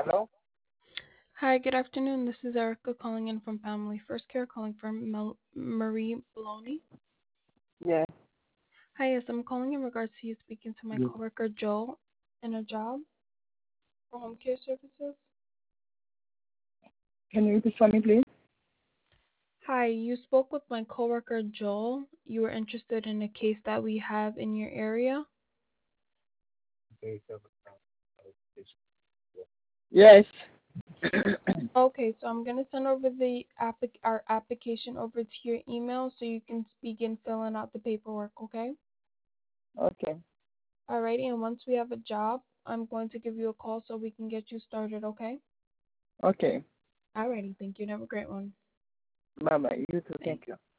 Hello? Hi, good afternoon. This is Erica calling in from Family First Care, calling from Marie Baloney. Yes. Hi, yes, I'm calling in regards to you speaking to my Yes. coworker Joel in a job for home care services. Can you repeat for me, please? Hi, you spoke with my coworker Joel. You were interested in a case that we have in your area. Yes. Okay, so I'm gonna send over our application over to your email so you can begin filling out the paperwork. Okay. Okay. Alrighty, and once we have a job, I'm going to give you a call so we can get you started. Okay. Okay. Alrighty, thank you and have a great one. Bye bye. You too. Thanks. Thank you.